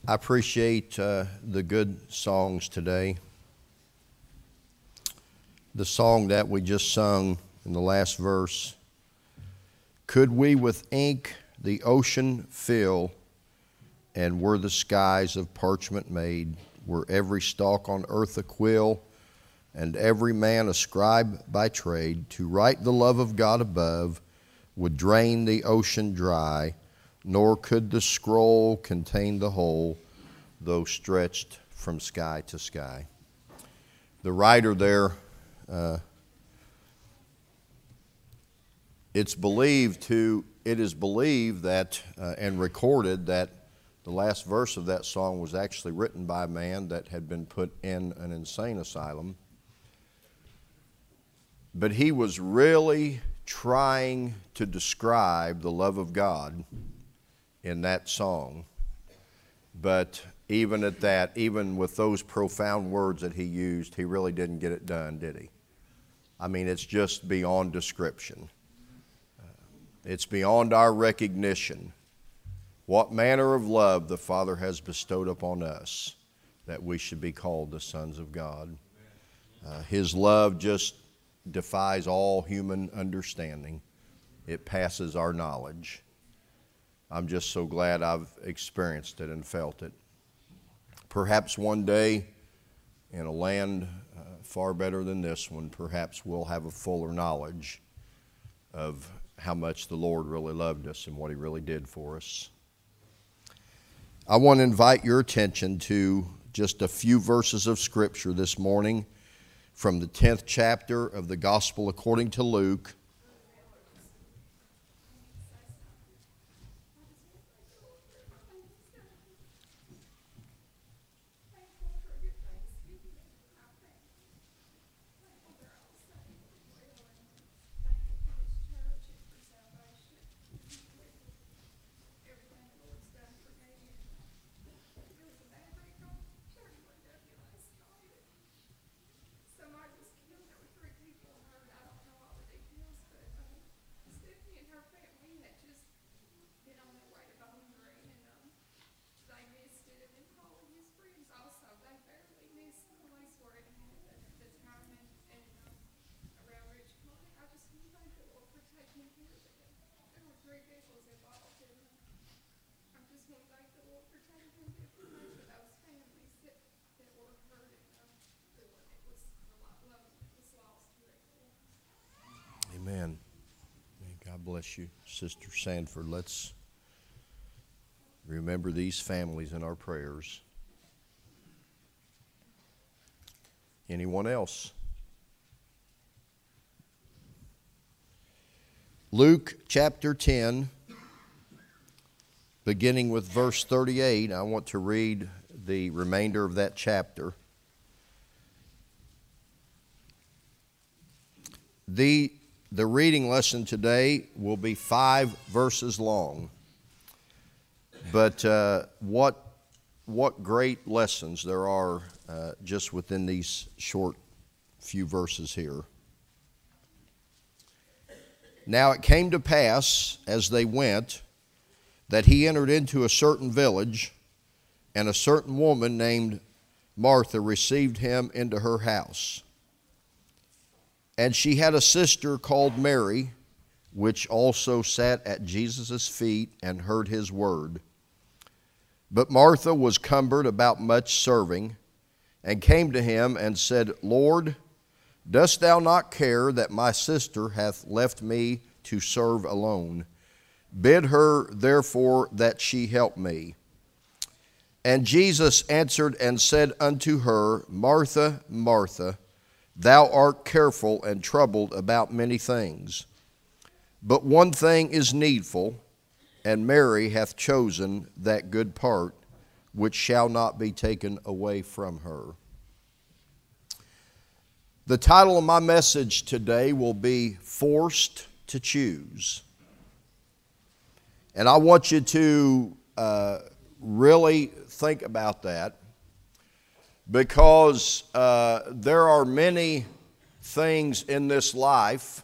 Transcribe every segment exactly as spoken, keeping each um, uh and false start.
I appreciate uh, the good songs today. The song that we just sung in the last verse, could we with ink the ocean fill, and were the skies of parchment made, were every stalk on earth a quill, and every man a scribe by trade, to write the love of God above would drain the ocean dry, nor could the scroll contain the whole, though stretched from sky to sky. The writer there, uh, it's believed to, it is believed that, uh, and recorded that the last verse of that song was actually written by a man that had been put in an insane asylum. But he was really trying to describe the love of God in that song. But even at that, even with those profound words that he used, he really didn't get it done, did he? I mean, it's just beyond description. Uh, it's beyond our recognition. What manner of love the Father has bestowed upon us, that we should be called the sons of God. Uh, his love just defies all human understanding. It passes our knowledge. I'm just so glad I've experienced it and felt it. Perhaps one day, in a land uh, far better than this one, perhaps we'll have a fuller knowledge of how much the Lord really loved us and what He really did for us. I want to invite your attention to just a few verses of Scripture this morning from the tenth chapter of the Gospel according to Luke. Amen. God bless you, Sister Sanford. Let's remember these families in our prayers. Anyone else? Luke chapter ten, beginning with verse thirty-eight. I want to read the remainder of that chapter. The The reading lesson today will be five verses long. But uh, what, what great lessons there are uh, just within these short few verses here. Now it came to pass, as they went, that he entered into a certain village, and a certain woman named Martha received him into her house. And she had a sister called Mary, which also sat at Jesus' feet and heard his word. But Martha was cumbered about much serving, and came to him and said, Lord, dost thou not care that my sister hath left me to serve alone? Bid her therefore that she help me. And Jesus answered and said unto her, Martha, Martha, thou art careful and troubled about many things. But one thing is needful, and Mary hath chosen that good part, which shall not be taken away from her. The title of my message today will be Forced to Choose. And I want you to uh, really think about that. Because uh, there are many things in this life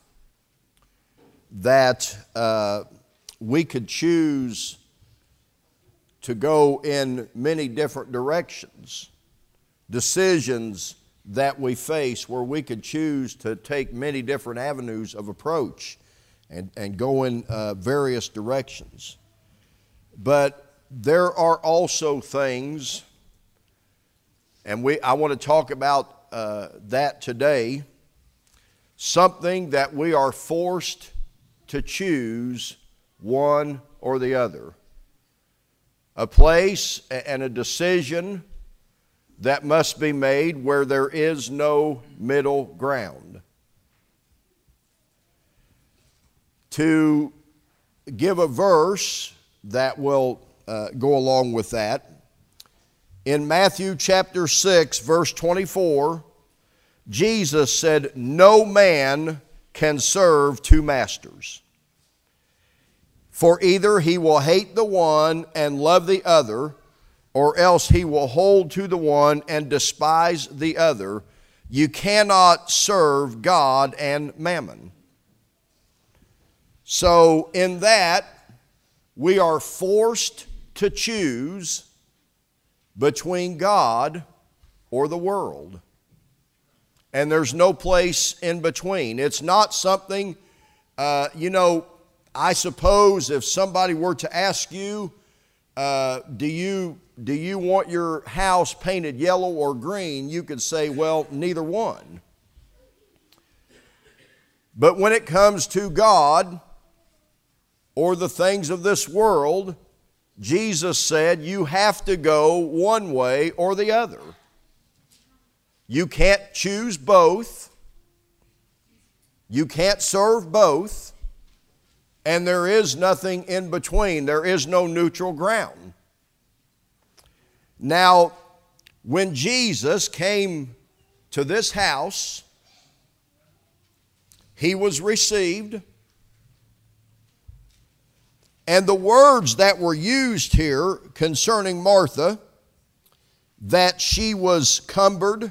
that uh, we could choose to go in many different directions. Decisions that we face where we could choose to take many different avenues of approach and, and go in uh, various directions. But there are also things, and we I want to talk about uh, that today, something that we are forced to choose one or the other. A place and a decision that must be made where there is no middle ground. To give a verse that will uh, go along with that, in Matthew chapter six, verse twenty-four, Jesus said, "No man can serve two masters. For either he will hate the one and love the other, or else he will hold to the one and despise the other. You cannot serve God and mammon." So in that, we are forced to choose between God or the world. And there's no place in between. It's not something, uh, you know, I suppose if somebody were to ask you, uh, do you do you want your house painted yellow or green? You could say, well, neither one. But when it comes to God or the things of this world, Jesus said you have to go one way or the other. You can't choose both. You can't serve both. And there is nothing in between. There is no neutral ground. Now, when Jesus came to this house, he was received. And the words that were used here concerning Martha, that she was cumbered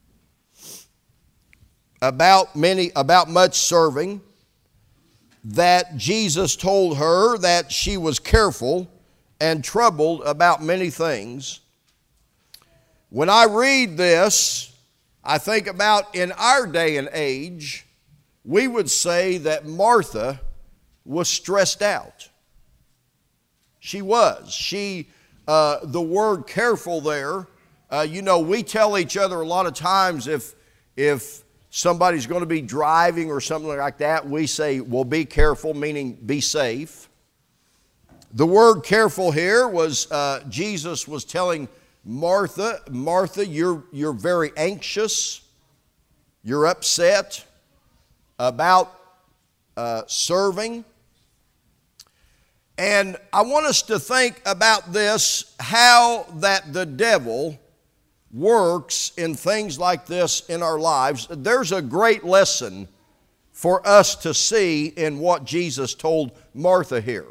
about many, about much serving, that Jesus told her that she was careful and troubled about many things. When I read this, I think about in our day and age, we would say that Martha was stressed out. She was. She, uh, the word careful there, uh, you know, we tell each other a lot of times if, if somebody's going to be driving or something like that, we say, well, be careful, meaning be safe. The word careful here was, uh, Jesus was telling Martha, Martha, you're, you're very anxious, you're upset about uh, serving. And I want us to think about this, how that the devil works in things like this in our lives. There's a great lesson for us to see in what Jesus told Martha here.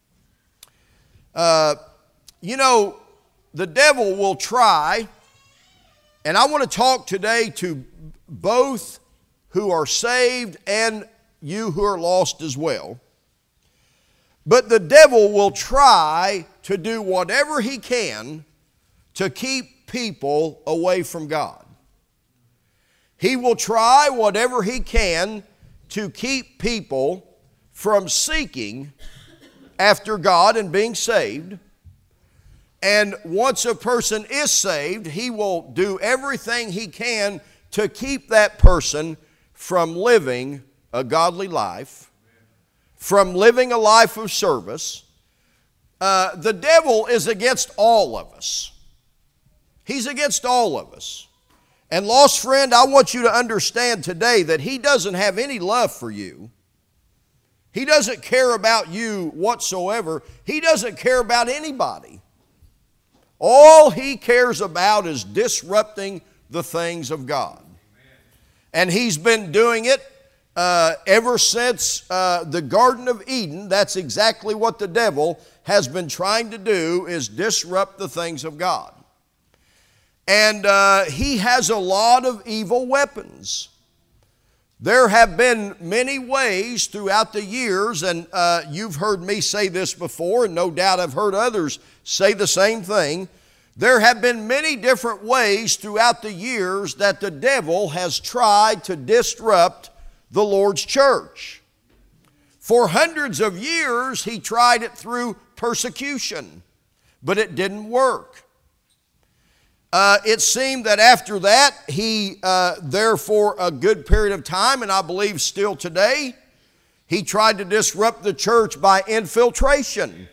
Uh, you know, the devil will try, and I want to talk today to both who are saved and you who are lost as well. But the devil will try to do whatever he can to keep people away from God. He will try whatever he can to keep people from seeking after God and being saved. And once a person is saved, he will do everything he can to keep that person from living a godly life, from living a life of service. Uh, the devil is against all of us. He's against all of us. And lost friend, I want you to understand today that he doesn't have any love for you. He doesn't care about you whatsoever. He doesn't care about anybody. All he cares about is disrupting the things of God. And he's been doing it uh, ever since uh, the Garden of Eden. That's exactly what the devil has been trying to do, is disrupt the things of God. And uh, he has a lot of evil weapons. There have been many ways throughout the years, and uh, you've heard me say this before, and no doubt I've heard others say the same thing. There have been many different ways throughout the years that the devil has tried to disrupt the Lord's church. For hundreds of years, he tried it through persecution, but it didn't work. Uh, it seemed that after that, he, uh, there for a good period of time, and I believe still today, he tried to disrupt the church by infiltration.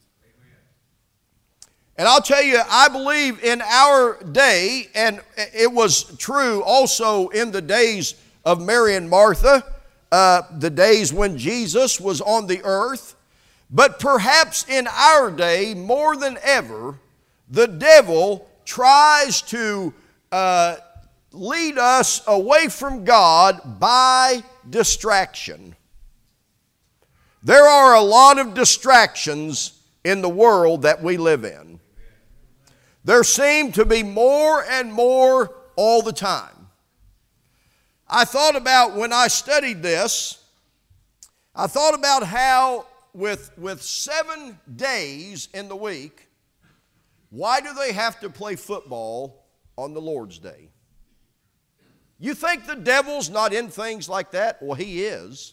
And I'll tell you, I believe in our day, and it was true also in the days of Mary and Martha, uh, the days when Jesus was on the earth, but perhaps in our day, more than ever, the devil tries to uh, lead us away from God by distraction. There are a lot of distractions in the world that we live in. There seem to be more and more all the time. I thought about, when I studied this, I thought about how with, with seven days in the week, why do they have to play football on the Lord's Day? You think the devil's not in things like that? Well, he is.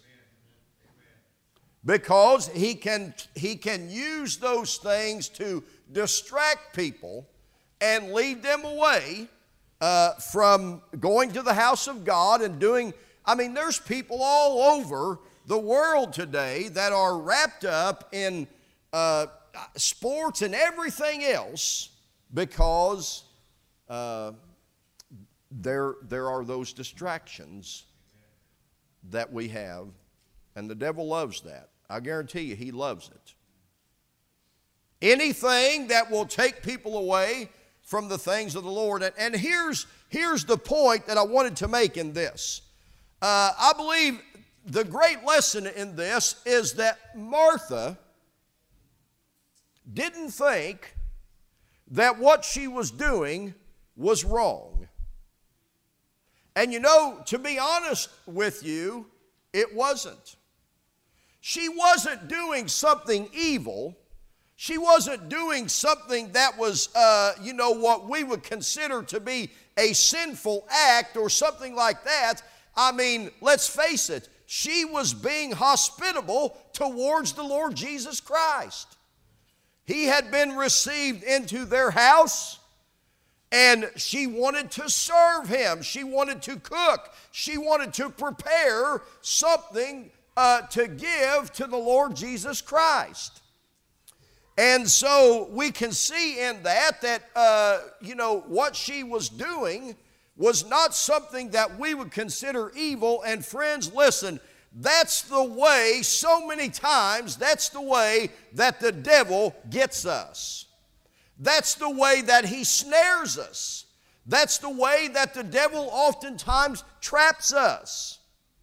Because he can, he can use those things to distract people and lead them away uh, from going to the house of God and doing, I mean, there's people all over the world today that are wrapped up in uh, sports and everything else because uh, there, there are those distractions that we have, and the devil loves that. I guarantee you he loves it. Anything that will take people away from the things of the Lord. And, and here's, here's the point that I wanted to make in this. Uh, I believe the great lesson in this is that Martha didn't think that what she was doing was wrong. And you know, to be honest with you, it wasn't. She wasn't doing something evil. She wasn't doing something that was, uh, you know, what we would consider to be a sinful act or something like that. I mean, let's face it, she was being hospitable towards the Lord Jesus Christ. He had been received into their house, and she wanted to serve him. She wanted to cook. She wanted to prepare something uh, to give to the Lord Jesus Christ. And so we can see in that that, uh, you know, what she was doing was not something that we would consider evil. And friends, listen, that's the way, so many times, that's the way that the devil gets us. That's the way that he snares us. That's the way that the devil oftentimes traps us.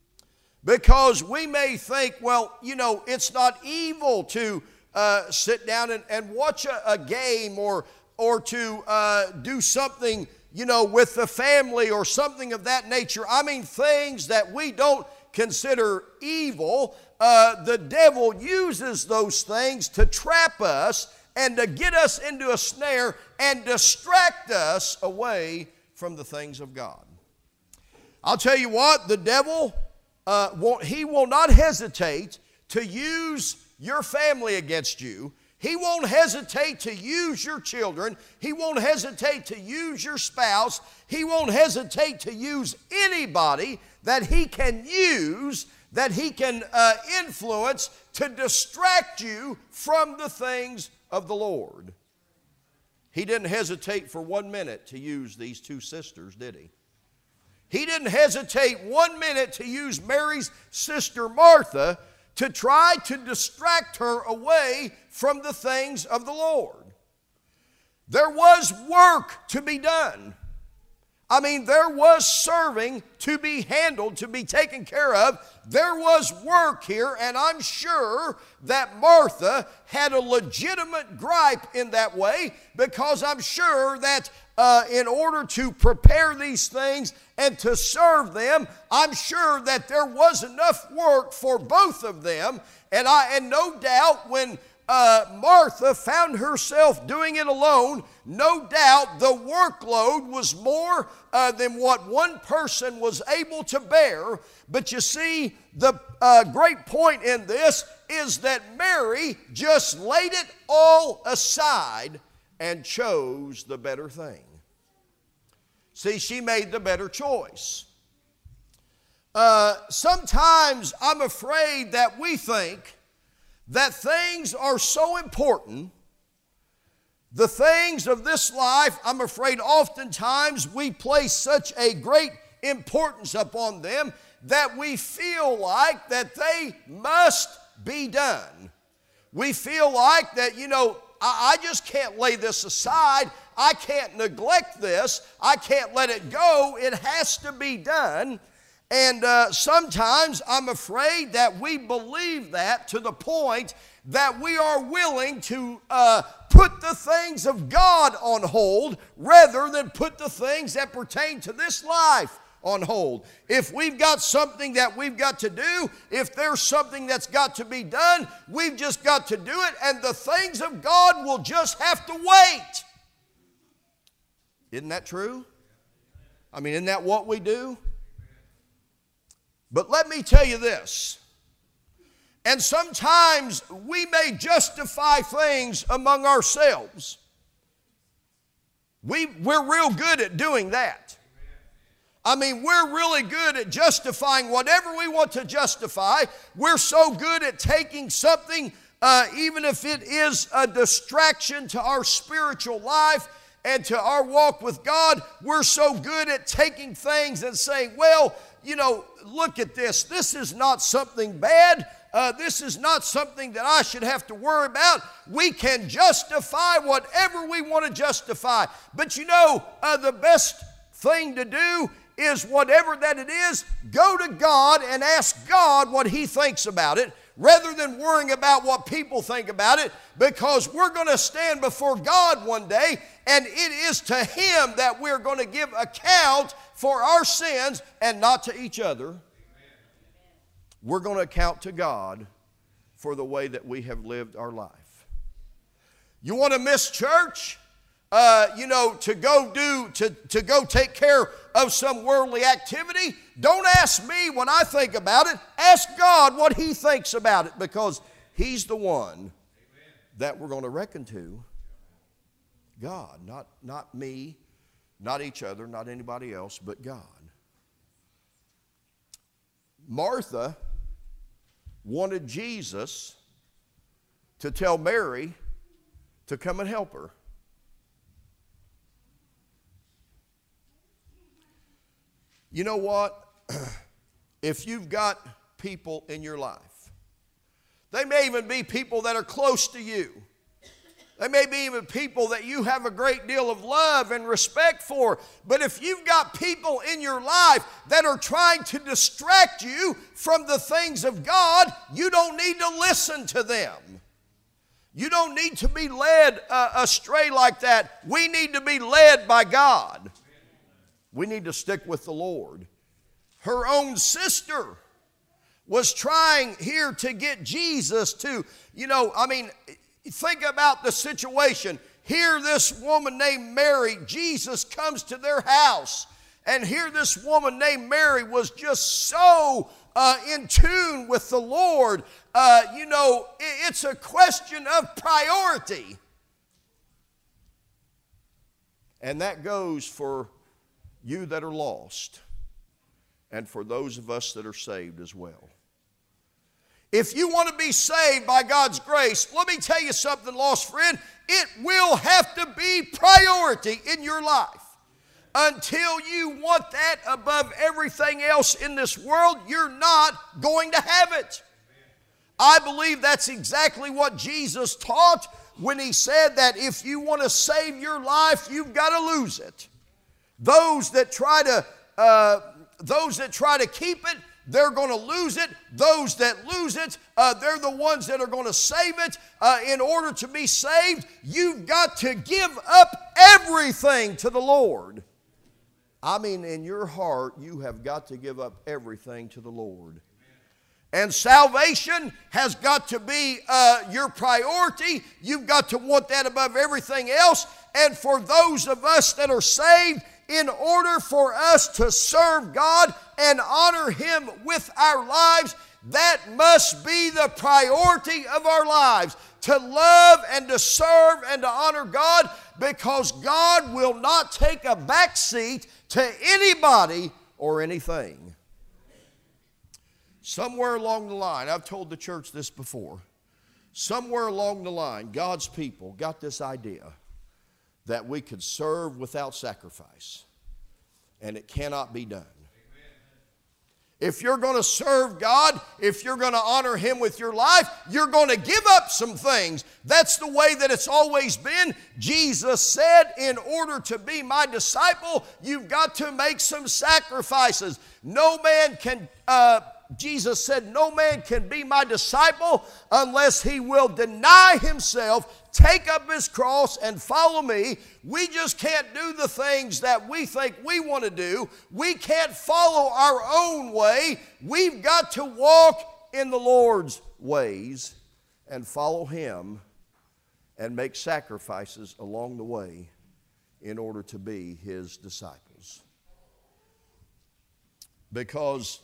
Because we may think, well, you know, it's not evil to uh, sit down and, and watch a, a game or, or to uh, do something, you know, with the family or something of that nature. I mean, things that we don't consider evil. Uh, the devil uses those things to trap us and to get us into a snare and distract us away from the things of God. I'll tell you what, the devil, uh, won't, he will not hesitate to use your family against you. He won't hesitate to use your children. He won't hesitate to use your spouse. He won't hesitate to use anybody that he can use, that he can uh, influence to distract you from the things of the Lord. He didn't hesitate for one minute to use these two sisters, did he? He didn't hesitate one minute to use Mary's sister Martha to try to distract her away from the things of the Lord. There was work to be done. I mean, there was serving to be handled, to be taken care of. There was work here, and I'm sure that Martha had a legitimate gripe in that way, because I'm sure that uh, in order to prepare these things and to serve them, I'm sure that there was enough work for both of them. And I, and no doubt when Uh, Martha found herself doing it alone, no doubt the workload was more uh, than what one person was able to bear. But you see, the uh, great point in this is that Mary just laid it all aside and chose the better thing. See, she made the better choice. Uh, sometimes I'm afraid that we think that things are so important, the things of this life, I'm afraid oftentimes we place such a great importance upon them that we feel like that they must be done. We feel like that, you know, I, I just can't lay this aside. I can't neglect this. I can't let it go. It has to be done. And uh, sometimes I'm afraid that we believe that to the point that we are willing to uh, put the things of God on hold rather than put the things that pertain to this life on hold. If we've got something that we've got to do, if there's something that's got to be done, we've just got to do it, and the things of God will just have to wait. Isn't that true? I mean, isn't that what we do? But let me tell you this, and sometimes we may justify things among ourselves. We, we're real good at doing that. I mean, we're really good at justifying whatever we want to justify. We're so good at taking something, uh, even if it is a distraction to our spiritual life and to our walk with God, we're so good at taking things and saying, well, you know, look at this. This is not something bad. Uh, this is not something that I should have to worry about. We can justify whatever we want to justify. But you know, uh, the best thing to do is whatever that it is, go to God and ask God what He thinks about it, rather than worrying about what people think about it, because we're going to stand before God one day, and it is to Him that we're going to give account for our sins and not to each other. Amen. We're going to account to God for the way that we have lived our life. You want to miss church? Uh, you know, to go do, to, to go take care of some worldly activity? Don't ask me what I think about it. Ask God what He thinks about it, because He's the one Amen. That we're going to reckon to. God, not, not me, not each other, not anybody else, but God. Martha wanted Jesus to tell Mary to come and help her. You know what? If you've got people in your life, they may even be people that are close to you. They may be even people that you have a great deal of love and respect for. But if you've got people in your life that are trying to distract you from the things of God, you don't need to listen to them. You don't need to be led uh, astray like that. We need to be led by God. We need to stick with the Lord. Her own sister was trying here to get Jesus to, you know, I mean, think about the situation. Here this woman named Mary, Jesus comes to their house. And here this woman named Mary was just so uh, in tune with the Lord. Uh, you know, it's a question of priority. And that goes for you that are lost, and for those of us that are saved as well. If you want to be saved by God's grace, let me tell you something, lost friend. It will have to be priority in your life. Until you want that above everything else in this world, you're not going to have it. I believe that's exactly what Jesus taught when He said that if you want to save your life, you've got to lose it. Those that try to, uh, those that try to keep it, they're going to lose it. Those that lose it, uh, they're the ones that are going to save it. Uh, in order to be saved, you've got to give up everything to the Lord. I mean, in your heart, you have got to give up everything to the Lord. And salvation has got to be uh, your priority. You've got to want that above everything else. And for those of us that are saved, in order for us to serve God and honor Him with our lives, that must be the priority of our lives. To love and to serve and to honor God, because God will not take a back seat to anybody or anything. Somewhere along the line, I've told the church this before, somewhere along the line, God's people got this idea that we could serve without sacrifice, and it cannot be done. If you're going to serve God, if you're going to honor Him with your life, you're going to give up some things. That's the way that it's always been. Jesus said, in order to be my disciple, you've got to make some sacrifices. No man can, uh, Jesus said, no man can be my disciple unless he will deny himself, take up his cross, and follow me. We just can't do the things that we think we want to do. We can't follow our own way. We've got to walk in the Lord's ways and follow Him and make sacrifices along the way in order to be His disciples. Because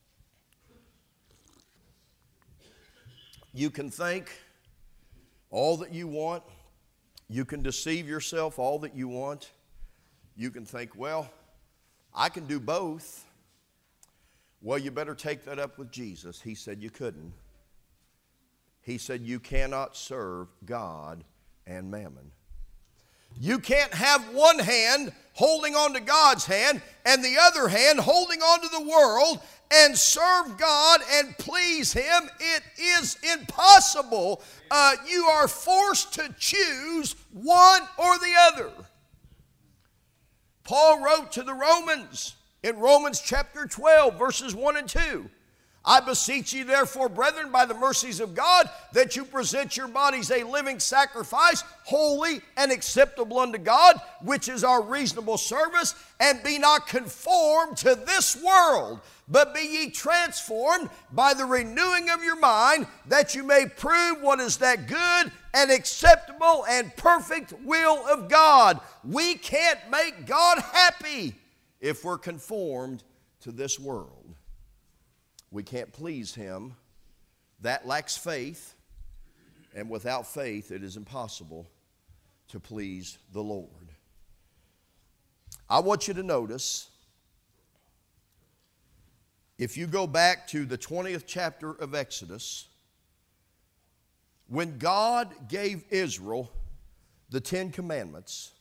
you can think all that you want. You can deceive yourself all that you want. You can think, well, I can do both. Well, you better take that up with Jesus. He said you couldn't. He said you cannot serve God and mammon. You can't have one hand holding on to God's hand and the other hand holding on to the world and serve God and please Him. It is impossible. Uh, you are forced to choose one or the other. Paul wrote to the Romans in Romans chapter twelve, verses one and two. I beseech you therefore, brethren, by the mercies of God, that you present your bodies a living sacrifice, holy and acceptable unto God, which is our reasonable service, and be not conformed to this world, but be ye transformed by the renewing of your mind, that you may prove what is that good and acceptable and perfect will of God. We can't make God happy if we're conformed to this world. We can't please Him. That lacks faith, and without faith it is impossible to please the Lord. I want you to notice, if you go back to the twentieth chapter of Exodus, when God gave Israel the Ten Commandments,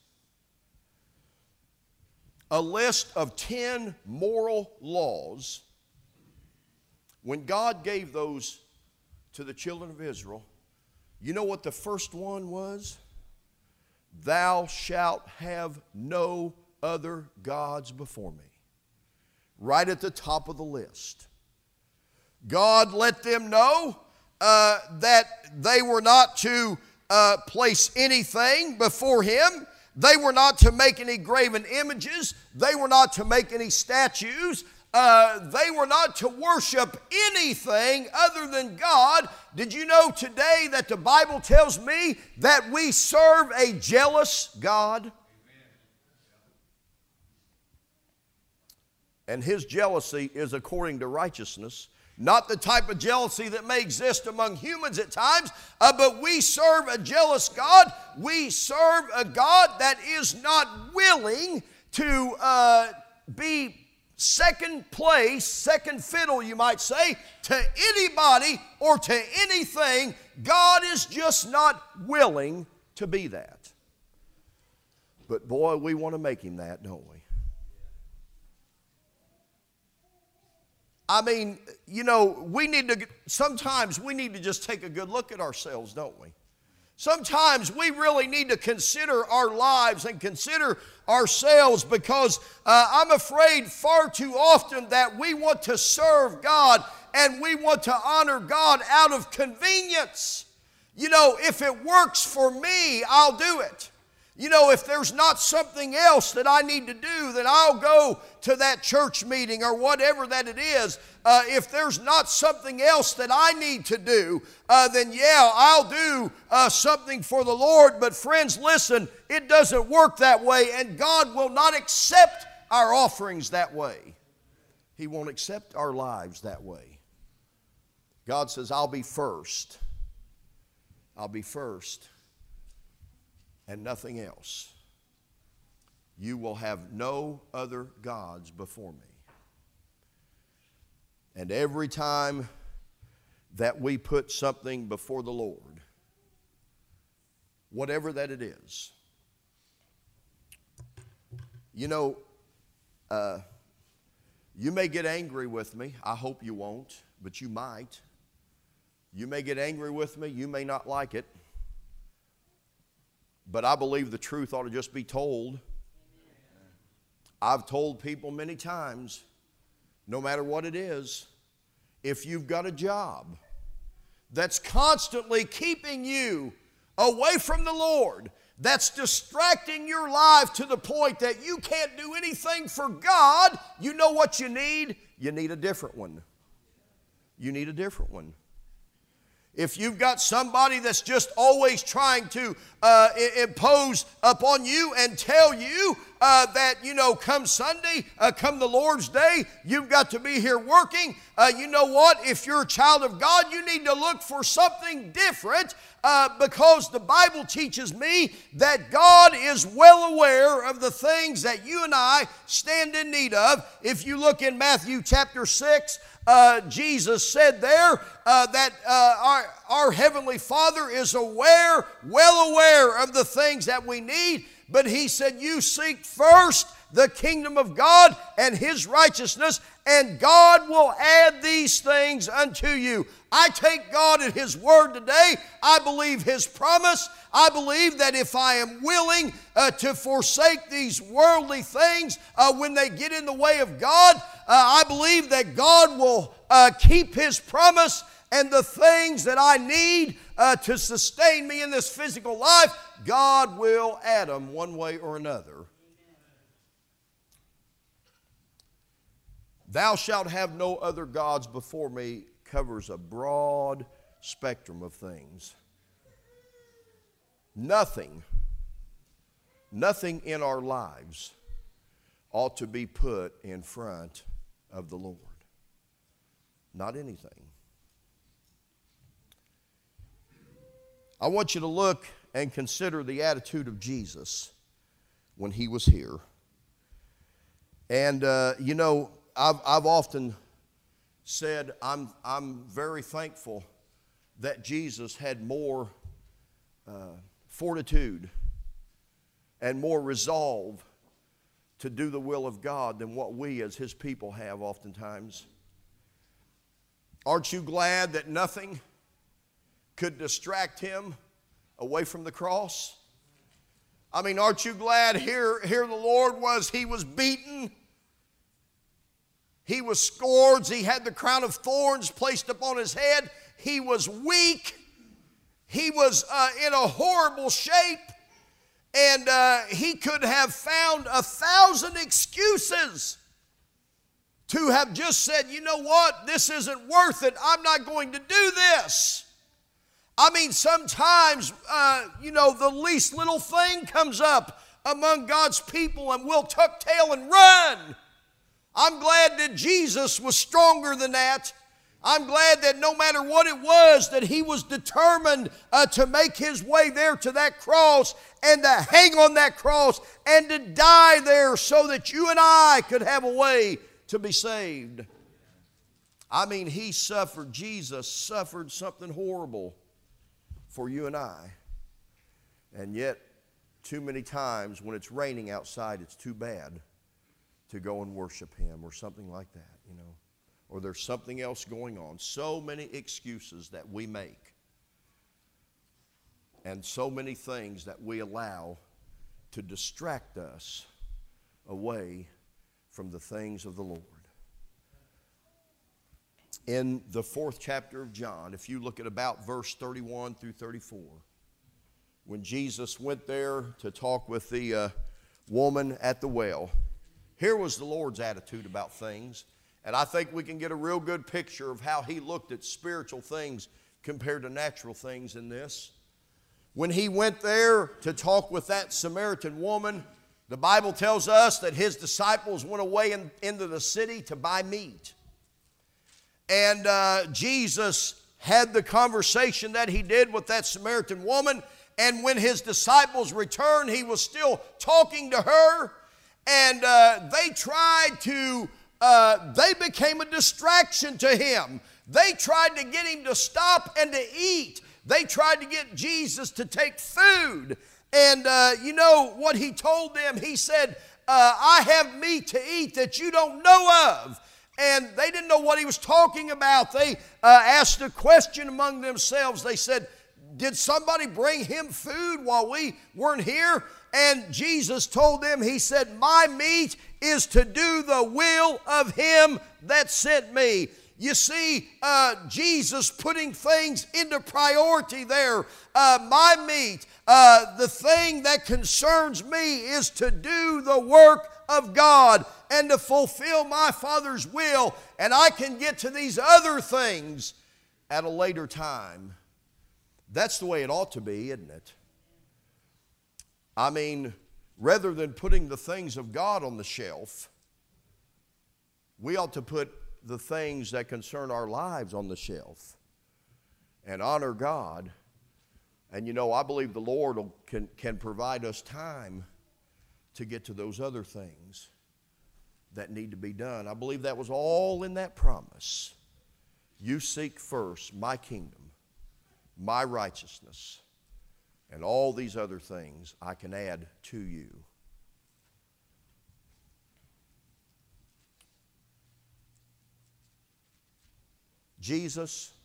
a list of ten moral laws, when God gave those to the children of Israel, you know what the first one was? Thou shalt have no other gods before me. Right at the top of the list. God let them know uh, that they were not to uh, place anything before Him. They were not to make any graven images. They were not to make any statues. Uh, they were not to worship anything other than God. Did you know today that the Bible tells me that we serve a jealous God? And His jealousy is according to righteousness. Not the type of jealousy that may exist among humans at times, uh, but we serve a jealous God. We serve a God that is not willing to uh, be second place, second fiddle, you might say, to anybody or to anything. God is just not willing to be that. But boy, we want to make Him that, don't we? I mean, you know, we need to, sometimes we need to just take a good look at ourselves, don't we? Sometimes we really need to consider our lives and consider ourselves, because uh, I'm afraid far too often that we want to serve God and we want to honor God out of convenience. You know, if it works for me, I'll do it. You know, if there's not something else that I need to do, then I'll go to that church meeting or whatever that it is. Uh, if there's not something else that I need to do, uh, then yeah, I'll do uh, something for the Lord. But friends, listen, it doesn't work that way, and God will not accept our offerings that way. He won't accept our lives that way. God says, I'll be first. I'll be first. And nothing else. You will have no other gods before me. And every time that we put something before the Lord, whatever that it is, you know, uh, you may get angry with me. I hope you won't, but you might. You may get angry with me. You may not like it. But I believe the truth ought to just be told. I've told people many times, no matter what it is, if you've got a job that's constantly keeping you away from the Lord, that's distracting your life to the point that you can't do anything for God, you know what you need? You need a different one. You need a different one. If you've got somebody that's just always trying to uh, impose upon you and tell you uh, that, you know, come Sunday, uh, come the Lord's Day, you've got to be here working, uh, you know what? If you're a child of God, you need to look for something different, uh, because the Bible teaches me that God is well aware of the things that you and I stand in need of. If you look in Matthew chapter six, Uh, Jesus said there uh, that uh, our, our Heavenly Father is aware, well aware of the things that we need, but He said, you seek first the kingdom of God and His righteousness, and God will add these things unto you. I take God at His word today. I believe His promise. I believe that if I am willing uh, to forsake these worldly things uh, when they get in the way of God, uh, I believe that God will uh, keep His promise, and the things that I need uh, to sustain me in this physical life, God will add them one way or another. Thou shalt have no other gods before me covers a broad spectrum of things. Nothing, nothing in our lives ought to be put in front of the Lord. Not anything. I want you to look and consider the attitude of Jesus when He was here. And, uh, you know, I've, I've often said I'm, I'm very thankful that Jesus had more uh, fortitude and more resolve to do the will of God than what we as His people have oftentimes. Aren't you glad that nothing could distract Him away from the cross? I mean, aren't you glad here, here the Lord was, He was beaten, He was scourged, He had the crown of thorns placed upon His head, He was weak, He was uh, in a horrible shape, and uh, He could have found a thousand excuses to have just said, you know what, this isn't worth it, I'm not going to do this. I mean, sometimes, uh, you know, the least little thing comes up among God's people and we'll tuck tail and run. I'm glad that Jesus was stronger than that. I'm glad that no matter what it was, that He was determined uh, to make His way there to that cross and to hang on that cross and to die there so that you and I could have a way to be saved. I mean, He suffered, Jesus suffered something horrible for you and I. And yet, too many times when it's raining outside, it's too bad to go and worship Him or something like that, you know. Or there's something else going on. So many excuses that we make. and so many things that we allow to distract us away from the things of the Lord. In the fourth chapter of John, if you look at about verse thirty-one through thirty-four, when Jesus went there to talk with the uh, woman at the well, here was the Lord's attitude about things. And I think we can get a real good picture of how he looked at spiritual things compared to natural things in this. When he went there to talk with that Samaritan woman, the Bible tells us that his disciples went away in, into the city to buy meat. And uh, Jesus had the conversation that he did with that Samaritan woman. And when his disciples returned, he was still talking to her. And uh, they tried to, uh, they became a distraction to him. They tried to get him to stop and to eat. They tried to get Jesus to take food. And uh, you know what he told them? He said, uh, I have meat to eat that you don't know of. And they didn't know what he was talking about. They uh, asked a question among themselves. They said, did somebody bring him food while we weren't here? And Jesus told them, he said, my meat is to do the will of him that sent me. You see, uh, Jesus putting things into priority there. Uh, my meat, uh, the thing that concerns me is to do the work of God and to fulfill my Father's will. And I can get to these other things at a later time. That's the way it ought to be, isn't it? I mean, rather than putting the things of God on the shelf, we ought to put the things that concern our lives on the shelf and honor God. And you know, I believe the Lord will, can, can provide us time to get to those other things that need to be done. I believe that was all in that promise. You seek first my kingdom, my righteousness, and all these other things I can add to you. Jesus,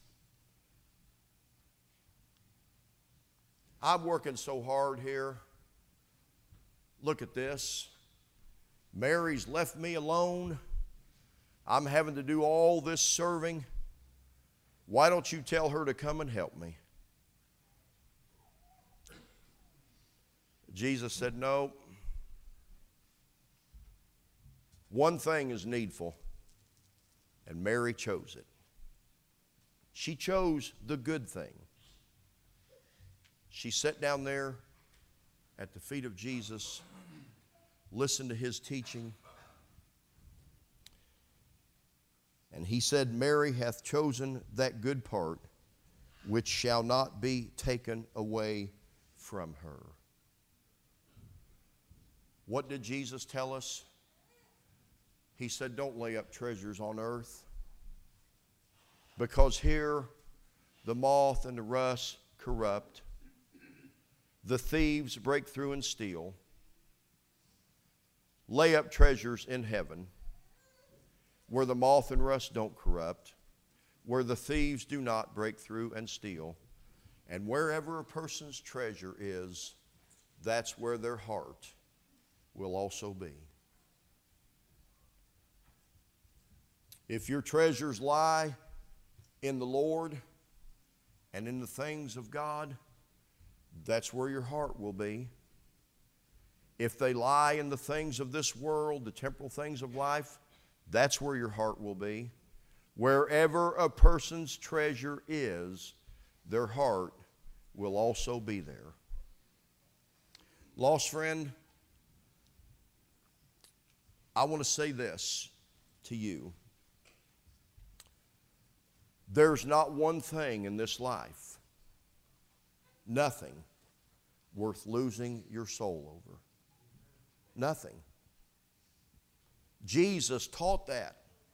I'm working so hard here. Look at this. Mary's left me alone. I'm having to do all this serving. Why don't you tell her to come and help me? Jesus said, no. One thing is needful, and Mary chose it. She chose the good thing. She sat down there at the feet of Jesus, listened to his teaching, and he said, Mary hath chosen that good part which shall not be taken away from her. What did Jesus tell us? He said, don't lay up treasures on earth, because here the moth and the rust corrupt, the thieves break through and steal. Lay up treasures in heaven, where the moth and rust don't corrupt, where the thieves do not break through and steal. And wherever a person's treasure is, that's where their heart will also be. If your treasures lie in the Lord and in the things of God, that's where your heart will be. If they lie in the things of this world, the temporal things of life, that's where your heart will be. Wherever a person's treasure is, their heart will also be there. Lost friend, I want to say this to you. There's not one thing in this life, nothing, worth losing your soul over. Nothing. Jesus taught that.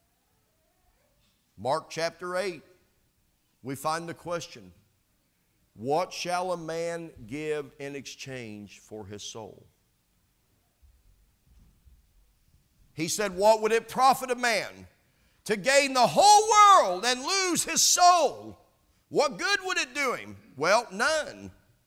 Mark chapter eight, we find the question, what shall a man give in exchange for his soul? He said, what would it profit a man to gain the whole world and lose his soul? What good would it do him? Well, none.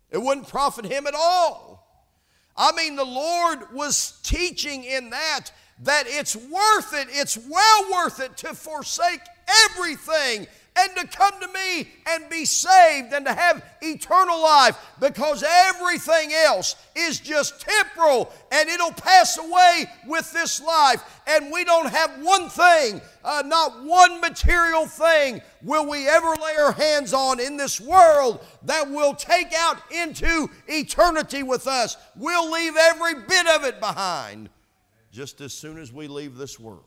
It wouldn't profit him at all. I mean, the Lord was teaching in that, that it's worth it, it's well worth it to forsake everything and to come to me and be saved and to have eternal life, because everything else is just temporal and it'll pass away with this life. And we don't have one thing, uh, not one material thing will we ever lay our hands on in this world that will take out into eternity with us. We'll leave every bit of it behind just as soon as we leave this world.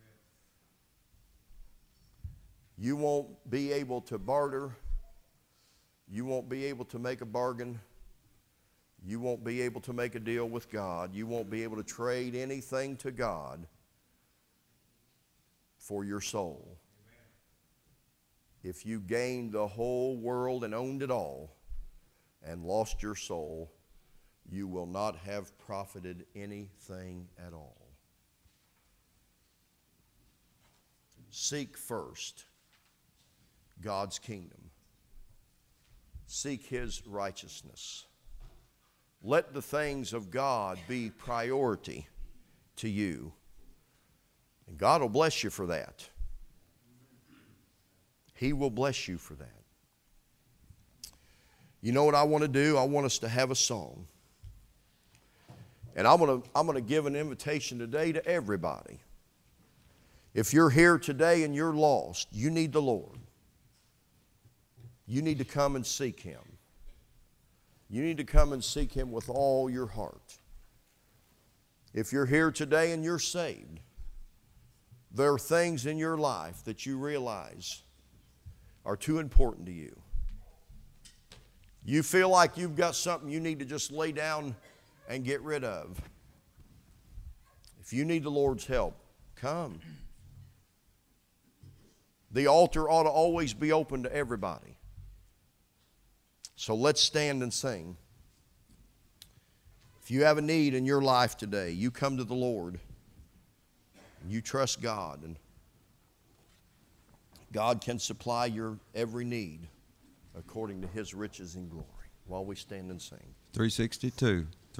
You won't be able to barter. You won't be able to make a bargain. You won't be able to make a deal with God. You won't be able to trade anything to God for your soul. If you gained the whole world and owned it all and lost your soul, you will not have profited anything at all. Seek first God's kingdom. Seek His righteousness. Let the things of God be priority to you. And God will bless you for that. He will bless you for that. You know what I want to do? I want us to have a song. And I'm going to, I'm going to give an invitation today to everybody. If you're here today and you're lost, you need the Lord. You need to come and seek Him. You need to come and seek Him with all your heart. If you're here today and you're saved, there are things in your life that you realize are too important to you. You feel like you've got something you need to just lay down and get rid of. If you need the Lord's help, come. The altar ought to always be open to everybody. So let's stand and sing. If you have a need in your life today, you come to the Lord and you trust God, and God can supply your every need according to His riches and glory. While we stand and sing. three sixty-two.